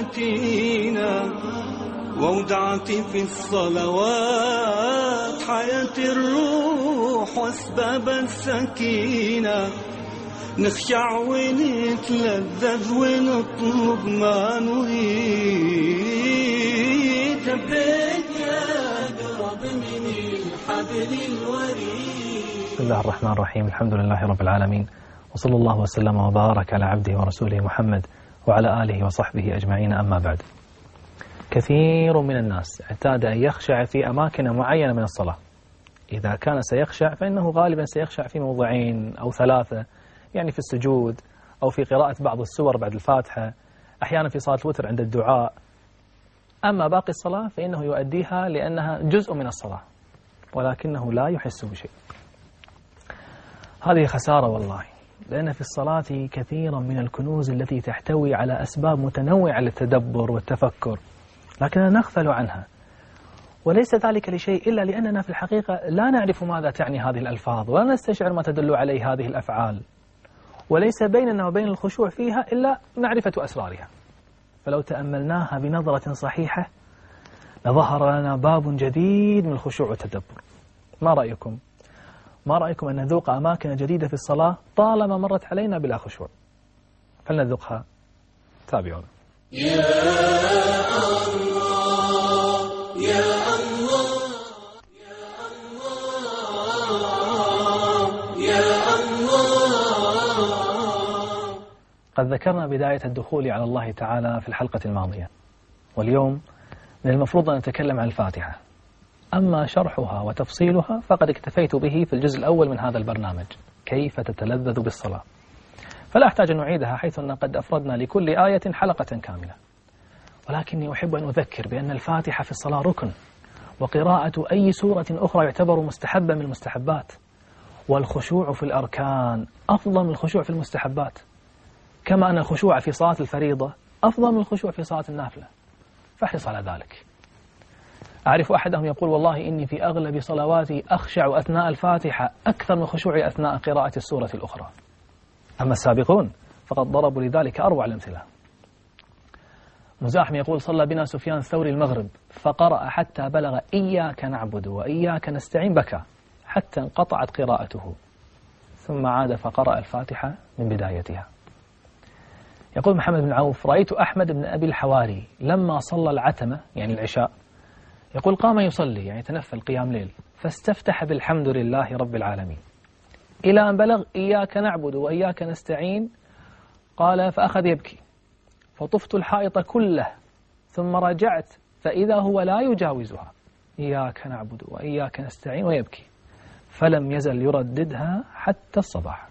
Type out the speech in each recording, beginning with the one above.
حكينا وودعتي في الصلوات حياة الروح واسباب السكينة نخشع ونتلذذ ونطلب ما نريد ثبت يا قرب من الحبل الوريد. بسم الله الرحمن الرحيم. الحمد لله رب العالمين، وصلى الله وسلم وبارك على عبده ورسوله محمد وعلى آله وصحبه أجمعين. أما بعد، كثير من الناس اعتاد أن يخشع في أماكن معينة من الصلاة. إذا كان سيخشع فإنه غالبا سيخشع في موضعين أو ثلاثة، يعني في السجود أو في قراءة بعض السور بعد الفاتحة، أحيانا في صلاة الوتر عند الدعاء. أما باقي الصلاة فإنه يؤديها لأنها جزء من الصلاة ولكنه لا يحس بشيء. هذه خسارة والله، لأن في الصلاة كثيرا من الكنوز التي تحتوي على أسباب متنوعة للتدبر والتفكر، لكننا نغفل عنها، وليس ذلك لشيء إلا لأننا في الحقيقة لا نعرف ماذا تعني هذه الألفاظ ولا نستشعر ما تدل عليه هذه الأفعال، وليس بيننا وبين الخشوع فيها إلا معرفة أسرارها. فلو تأملناها بنظرة صحيحة لظهر لنا باب جديد من الخشوع والتدبر. ما رأيكم؟ ما رأيكم أن نذوق أماكن جديدة في الصلاة طالما مرت علينا بلا خشوع؟ فلنذوقها. تابعونا. يا الله يا الله يا الله يا الله. قد ذكرنا بداية الدخول على الله تعالى في الحلقة الماضية، واليوم من المفروض أن نتكلم عن الفاتحة. أما شرحها وتفصيلها فقد اكتفيت به في الجزء الأول من هذا البرنامج، كيف تتلذذ بالصلاة، فلا أحتاج أن أعيدها حيث أن قد أفردنا لكل آية حلقة كاملة. ولكني أحب أن أذكر بأن الفاتحة في الصلاة ركن، وقراءة أي سورة أخرى يعتبر مستحبا من المستحبات، والخشوع في الأركان أفضل من الخشوع في المستحبات، كما أن الخشوع في صلاة الفريضة أفضل من الخشوع في صلاة النافلة، فاحرص على ذلك. أعرف أحدهم يقول: والله إني في أغلب صلواتي أخشع أثناء الفاتحة أكثر من خشوعي أثناء قراءة السورة الأخرى. أما السابقون فقد ضربوا لذلك أروع الأمثلة. مزاحم يقول: صلى بنا سفيان الثوري المغرب فقرأ حتى بلغ إياك نعبد وإياك نستعين، بكى حتى انقطعت قراءته، ثم عاد فقرأ الفاتحة من بدايتها. يقول محمد بن عوف: رأيت أحمد بن أبي الحواري لما صلى العتمة يعني العشاء، يقول قام يصلي يعني تنفل قيام ليل، فاستفتح بالحمد لله رب العالمين إلى أن بلغ إياك نعبد وإياك نستعين، قال فأخذ يبكي، فطفت الحائط كله ثم رجعت فإذا هو لا يجاوزها، إياك نعبد وإياك نستعين، ويبكي، فلم يزل يرددها حتى الصباح.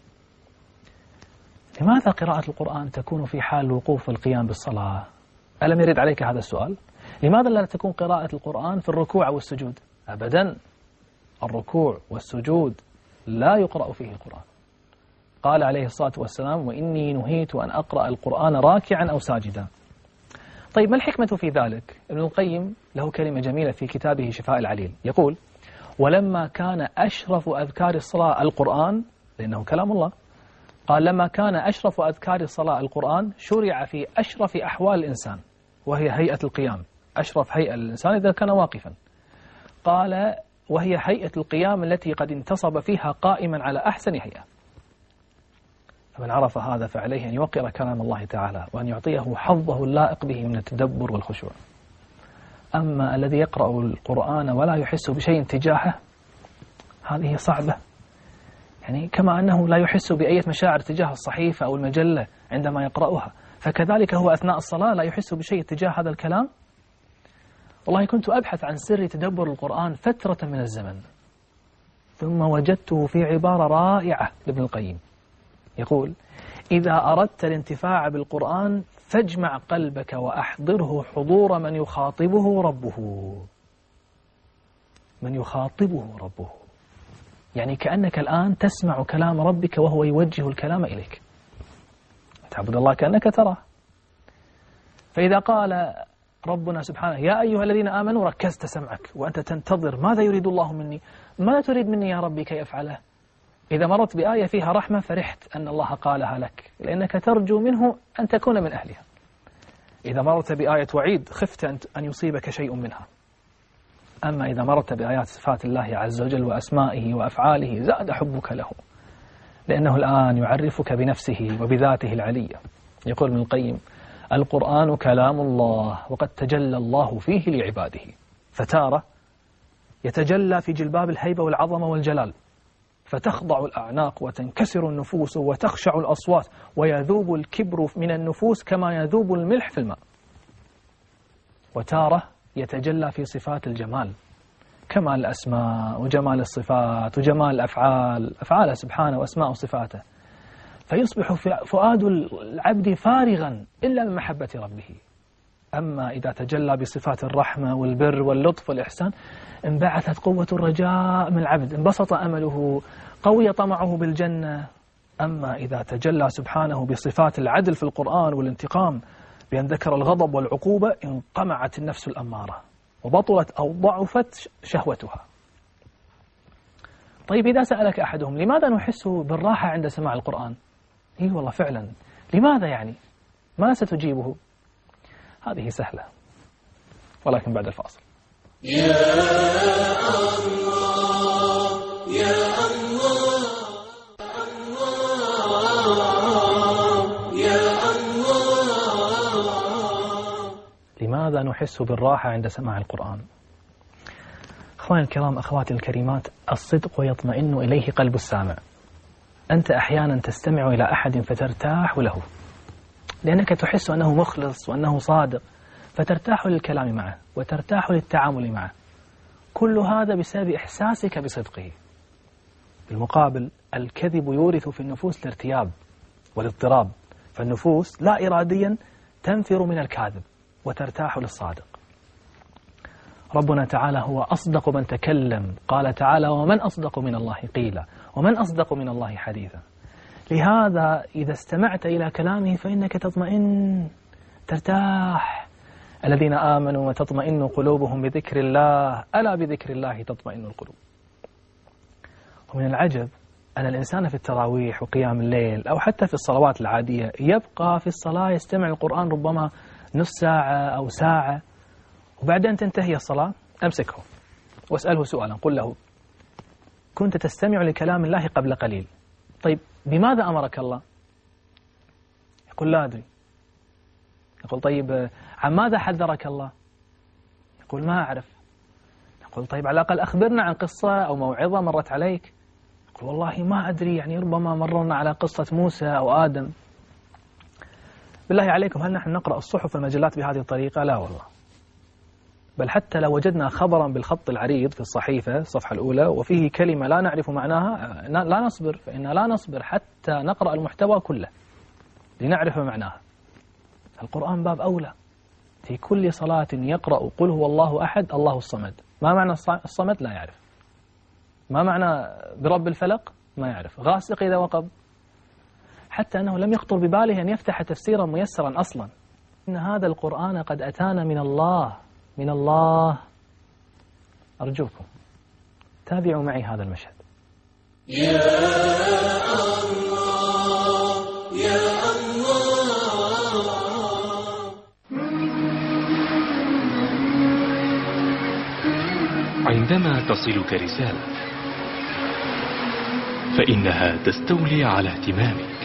لماذا قراءة القرآن تكون في حال الوقوف والقيام بالصلاة؟ ألم يرد عليك هذا السؤال؟ لماذا لا تكون قراءة القرآن في الركوع والسجود؟ أبدا، الركوع والسجود لا يقرأ فيه القرآن. قال عليه الصلاة والسلام: وإني نهيت أن أقرأ القرآن راكعا أو ساجدا. طيب ما الحكمة في ذلك؟ ابن القيم له كلمة جميلة في كتابه شفاء العليل، يقول: ولما كان أشرف أذكار الصلاة القرآن، لأنه كلام الله، قال لما كان أشرف أذكار الصلاة القرآن شرع في أشرف أحوال الإنسان، وهي هيئة القيام، أشرف هيئة للإنسان إذا كان واقفا. قال: وهي هيئة القيام التي قد انتصب فيها قائما على أحسن هيئة. فمن عرف هذا فعليه أن يوقر كلام الله تعالى وأن يعطيه حظه اللائق به من التدبر والخشوع. أما الذي يقرأ القرآن ولا يحس بشيء تجاهه، هذه صعبة، يعني كما أنه لا يحس بأي مشاعر تجاه الصحيفة أو المجلة عندما يقرأها، فكذلك هو أثناء الصلاة لا يحس بشيء تجاه هذا الكلام. والله كنت أبحث عن سر تدبر القرآن فترة من الزمن، ثم وجدته في عبارة رائعة لابن القيم، يقول: إذا أردت الانتفاع بالقرآن فاجمع قلبك وأحضره حضور من يخاطبه ربه. من يخاطبه ربه، يعني كأنك الآن تسمع كلام ربك وهو يوجه الكلام إليك، تعبد الله كأنك تراه. فإذا قال ربنا سبحانه: يا أيها الذين آمنوا، ركزت سمعك وأنت تنتظر ماذا يريد الله مني، ماذا تريد مني يا ربي كي أفعله. إذا مرت بآية فيها رحمة فرحت أن الله قالها لك، لأنك ترجو منه أن تكون من أهلها. إذا مررت بآية وعيد خفت أن يصيبك شيء منها. أما إذا مررت بآيات صفات الله عز وجل وأسمائه وأفعاله زاد حبك له، لأنه الآن يعرفك بنفسه وبذاته العلية. يقول ابن القيم: القرآن كلام الله وقد تجلى الله فيه لعباده، فتارة يتجلى في جلباب الهيبة والعظمة والجلال، فتخضع الأعناق وتنكسر النفوس وتخشع الأصوات ويذوب الكبر من النفوس كما يذوب الملح في الماء. وتارة يتجلى في صفات الجمال، كمال الأسماء وجمال الصفات وجمال الأفعال، أفعاله سبحانه وأسماء وصفاته، فيصبح فؤاد العبد فارغا إلا من محبة ربه. أما إذا تجلى بصفات الرحمة والبر واللطف والإحسان انبعثت قوة الرجاء من العبد، انبسط أمله، قوي طمعه بالجنة. أما إذا تجلى سبحانه بصفات العدل في القرآن والانتقام بأن ذكر الغضب والعقوبة انقمعت النفس الأمارة وبطلت أو ضعفت شهوتها. طيب إذا سألك أحدهم: لماذا نحس بالراحة عند سماع القرآن؟ إيه والله فعلا، لماذا يعني؟ ما ستجيبه؟ هذه سهلة، ولكن بعد الفاصل. يا الله يا الله يا الله. لماذا نحس بالراحة عند سماع القرآن؟ أخواني الكرام، أخواتي الكريمات، الصدق يطمئن إليه قلب السامع. أنت أحيانا تستمع إلى أحد فترتاح له، لأنك تحس أنه مخلص وأنه صادق، فترتاح للكلام معه وترتاح للتعامل معه. كل هذا بسبب إحساسك بصدقه. بالمقابل الكذب يورث في النفوس الارتياب والاضطراب، فالنفوس لا إراديا تنفر من الكاذب وترتاح للصادق. ربنا تعالى هو أصدق من تكلم، قال تعالى: ومن أصدق من الله قيلا ومن أصدق من الله حديثا. لهذا إذا استمعت إلى كلامه فإنك تطمئن، ترتاح. الذين آمنوا وتطمئن قلوبهم بذكر الله، ألا بذكر الله تطمئن القلوب. ومن العجب أن الإنسان في التراويح وقيام الليل أو حتى في الصلوات العادية يبقى في الصلاة يستمع القرآن ربما نص ساعة أو ساعة، وبعدين تنتهي الصلاة أمسكه واسأله سؤالا، قل له: كنت تستمع لكلام الله قبل قليل، طيب بماذا أمرك الله؟ يقول: لا أدري. يقول: طيب عن ماذا حذرك الله؟ يقول: ما أعرف. يقول: طيب على الأقل أخبرنا عن قصة أو موعظة مرت عليك. يقول: والله ما أدري، يعني ربما مررنا على قصة موسى أو آدم. بالله عليكم، هل نحن نقرأ الصحف والمجلات بهذه الطريقة؟ لا والله. بل حتى لو وجدنا خبرا بالخط العريض في الصحيفة الصفحة الأولى وفيه كلمة لا نعرف معناها لا نصبر، فإننا لا نصبر حتى نقرأ المحتوى كله لنعرف معناها. القرآن باب أولى. في كل صلاة يقرأ قل هو الله أحد الله الصمد. ما معنى الصمد؟ لا يعرف. ما معنى برب الفلق؟ ما يعرف. غاسق إذا وقب، حتى أنه لم يخطر بباله أن يفتح تفسيرا ميسرا أصلا. إن هذا القرآن قد أتانا من الله، من الله. أرجوكم تابعوا معي هذا المشهد. يا الله يا الله. عندما تصلك رسالة فإنها تستولي على اهتمامك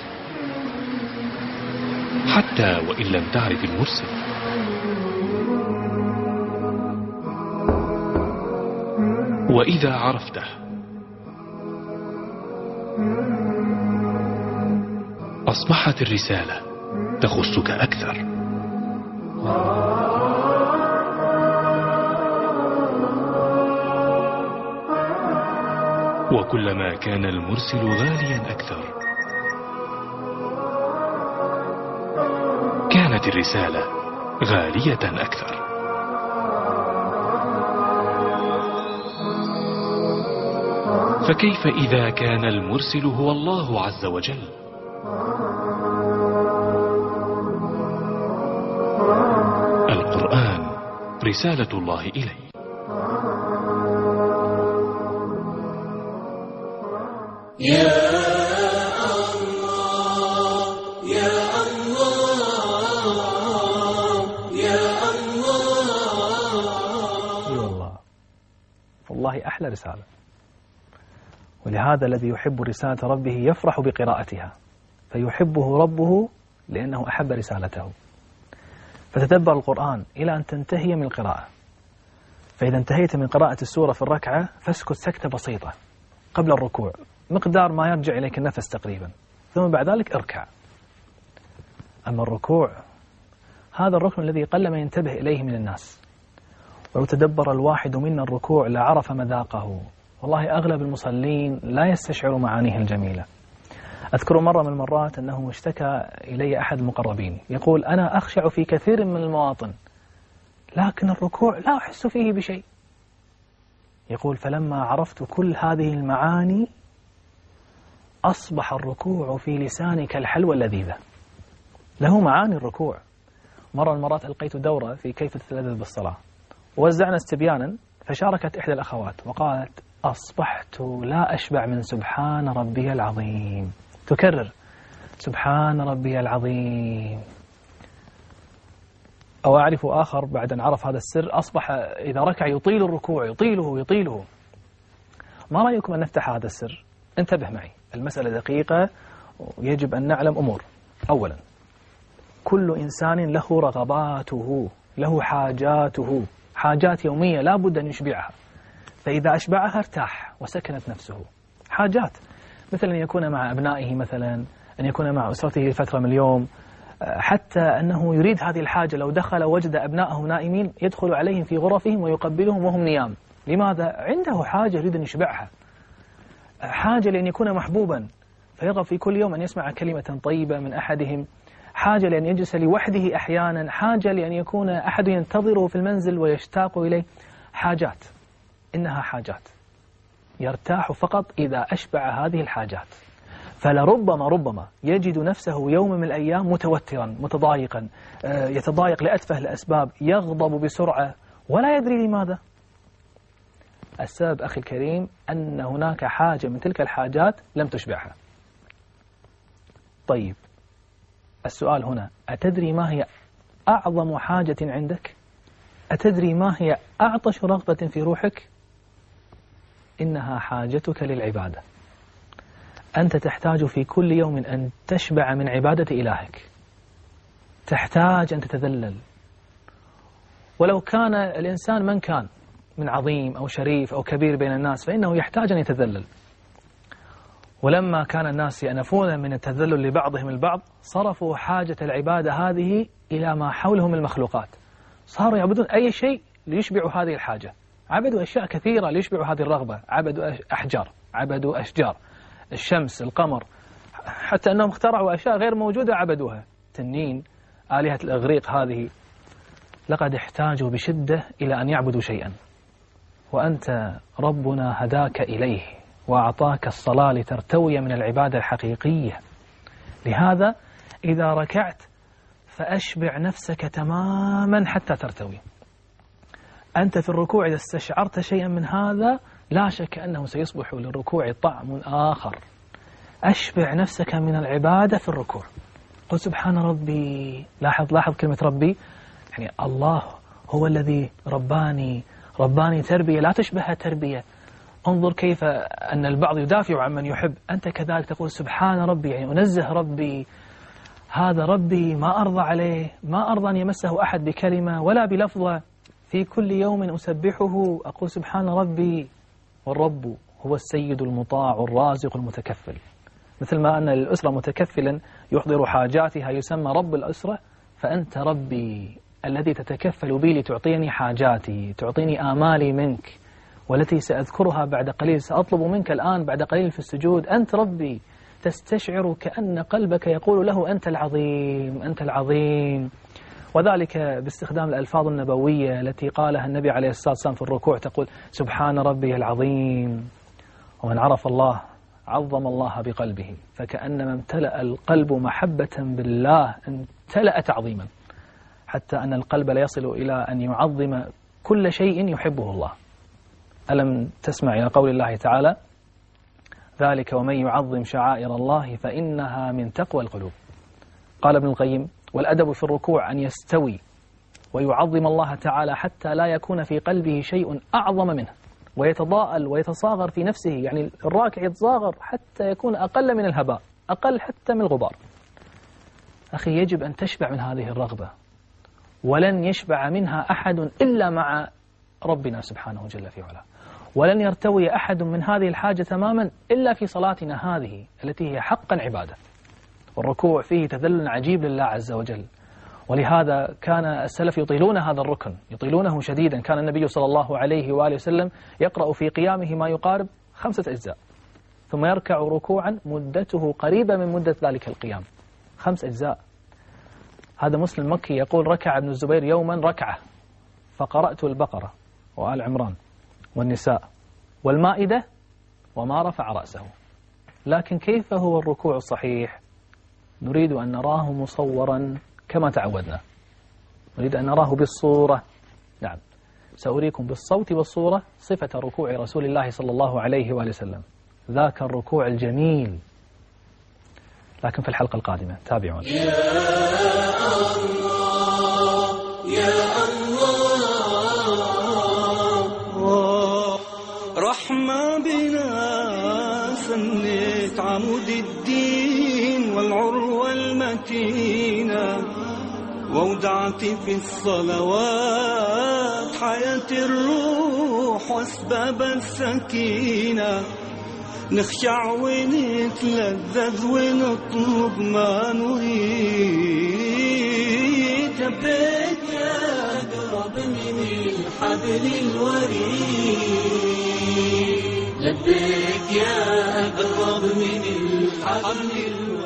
حتى وإن لم تعرف المرسل. وإذا عرفته أصبحت الرسالة تخصك أكثر. وكلما كان المرسل غاليا أكثر كانت الرسالة غالية أكثر. فكيف إذا كان المرسل هو الله عز وجل؟ القرآن رسالة الله إليه. يا الله يا الله والله أحلى رسالة. ولهذا الذي يحب رسالة ربه يفرح بقراءتها، فيحبه ربه لأنه أحب رسالته. فتدبر القرآن إلى أن تنتهي من القراءة. فإذا انتهيت من قراءة السورة في الركعة فاسكت سكتة بسيطة قبل الركوع، مقدار ما يرجع إليك النفس تقريبا، ثم بعد ذلك اركع. أما الركوع هذا الركن الذي قلما ينتبه إليه من الناس، ولو تدبر الواحد منا الركوع لعرف مذاقه. والله أغلب المصلين لا يستشعر معانيه الجميلة. أذكر مرة من المرات أنه اشتكى إلي أحد المقربين يقول: أنا أخشع في كثير من المواطن لكن الركوع لا أحس فيه بشيء. يقول: فلما عرفت كل هذه المعاني أصبح الركوع في لساني كالحلوى اللذيذة. له معاني الركوع. مرة من المرات ألقيت دورة في كيف تتلذذ بالصلاة، ووزعنا استبيانا، فشاركت إحدى الأخوات وقالت: أصبحت لا أشبع من سبحان ربي العظيم. تكرر سبحان ربي العظيم. أو أعرف آخر بعد أن عرف هذا السر أصبح إذا ركع يطيل الركوع، يطيله. ما رأيكم أن نفتح هذا السر؟ انتبه معي، المسألة دقيقة ويجب أن نعلم أمور. أولا، كل إنسان له رغباته، له حاجاته، حاجات يومية لا بد أن يشبعها، فإذا أشبعها ارتاح وسكنت نفسه. حاجات مثل أن يكون مع أبنائه، مثلا أن يكون مع أسرته فترة من اليوم، حتى أنه يريد هذه الحاجة. لو دخل وجد أبنائه نائمين يدخل عليهم في غرفهم ويقبلهم وهم نيام. لماذا؟ عنده حاجة يريد أن يشبعها. حاجة لأن يكون محبوبا فيرغب في كل يوم أن يسمع كلمة طيبة من أحدهم. حاجة لأن يجلس لوحده أحيانا. حاجة لأن يكون أحد ينتظره في المنزل ويشتاق إليه. حاجات، إنها حاجات، يرتاح فقط إذا أشبع هذه الحاجات. فلربما يجد نفسه يوم من الأيام متوترا متضايقا، يتضايق لأتفه الأسباب، يغضب بسرعة ولا يدري لماذا. السبب أخي الكريم أن هناك حاجة من تلك الحاجات لم تشبعها. طيب، السؤال هنا: أتدري ما هي أعظم حاجة عندك؟ أتدري ما هي أعطش رغبة في روحك؟ إنها حاجتك للعبادة. أنت تحتاج في كل يوم أن تشبع من عبادة إلهك، تحتاج أن تتذلل. ولو كان الإنسان من كان من عظيم أو شريف أو كبير بين الناس فإنه يحتاج أن يتذلل. ولما كان الناس يأنفون من التذلل لبعضهم البعض صرفوا حاجة العبادة هذه إلى ما حولهم من المخلوقات، صاروا يعبدون أي شيء ليشبعوا هذه الحاجة. عبدوا أشياء كثيرة ليشبعوا هذه الرغبة، عبدوا أحجار، عبدوا أشجار، الشمس، القمر، حتى أنهم اخترعوا أشياء غير موجودة عبدوها، تنين، آلهة الإغريق هذه. لقد احتاجوا بشدة إلى أن يعبدوا شيئا، وأنت ربنا هداك إليه وأعطاك الصلاة لترتوي من العبادة الحقيقية. لهذا إذا ركعت فأشبع نفسك تماما حتى ترتوي. أنت في الركوع إذا استشعرت شيئا من هذا لا شك أنه سيصبح للركوع طعم آخر. أشبع نفسك من العبادة في الركوع. قل سبحان ربي. لاحظ كلمة ربي، يعني الله هو الذي رباني تربية لا تشبه تربية. انظر كيف أن البعض يدافع عن من يحب، أنت كذلك تقول سبحان ربي، يعني أنزه ربي، هذا ربي ما أرضى عليه، ما أرضى أن يمسه أحد بكلمة ولا بلفظة. في كل يوم أسبحه أقول سبحان ربي. والرب هو السيد المطاع الرازق المتكفل. مثل ما أن للأسرة متكفلا يحضر حاجاتها يسمى رب الأسرة، فأنت ربي الذي تتكفل بي لتعطيني حاجاتي، تعطيني آمالي منك، والتي سأذكرها بعد قليل، سأطلب منك الآن بعد قليل في السجود. أنت ربي، تستشعر كأن قلبك يقول له أنت العظيم، أنت العظيم. وذلك باستخدام الألفاظ النبوية التي قالها النبي عليه الصلاة والسلام في الركوع، تقول سبحان ربي العظيم. ومن عرف الله عظم الله بقلبه، فكأنما امتلأ القلب محبة بالله امتلأ تعظيما، حتى أن القلب لا يصل إلى أن يعظم كل شيء يحبه الله. ألم تسمع إلى قول الله تعالى: ذلك ومن يعظم شعائر الله فإنها من تقوى القلوب. قال ابن القيم: والأدب في الركوع أن يستوي ويعظم الله تعالى حتى لا يكون في قلبه شيء أعظم منه. ويتضاءل ويتصاغر في نفسه، يعني الراكع يتصاغر حتى يكون أقل من الهباء، أقل حتى من الغبار. أخي يجب أن تشبع من هذه الرغبة، ولن يشبع منها أحد إلا مع ربنا سبحانه جل في علاه، ولن يرتوي أحد من هذه الحاجة تماما إلا في صلاتنا هذه التي هي حقا عبادة. والركوع فيه تذلل عجيب لله عز وجل، ولهذا كان السلف يطيلون هذا الركن، يطيلونه شديدا. كان النبي صلى الله عليه وآله وسلم يقرأ في قيامه ما يقارب 5 أجزاء، ثم يركع ركوعا مدته قريبة من مدة ذلك القيام، 5 أجزاء. هذا مسلم مكي يقول: ركع ابن الزبير يوما ركعة فقرأت البقرة وآل عمران والنساء والمائدة وما رفع رأسه. لكن كيف هو الركوع الصحيح؟ نريد أن نراه مصورا كما تعودنا، نريد أن نراه بالصورة. نعم، سأريكم بالصوت والصورة صفة ركوع رسول الله صلى الله عليه وآله وسلم، ذاك الركوع الجميل. لكن في الحلقة القادمة تابعون. يا الله يا الله، رحمة بنا سنة عمود الدين والعروة المتينة، وودعتي في الصلوات حياة الروح واسباب السكينة. نخشع ونتلذذ ونطلب ما نريد، لبيك يا أقرب من الحبل الوريد، لبيك يا أقرب من الحبل الوريد.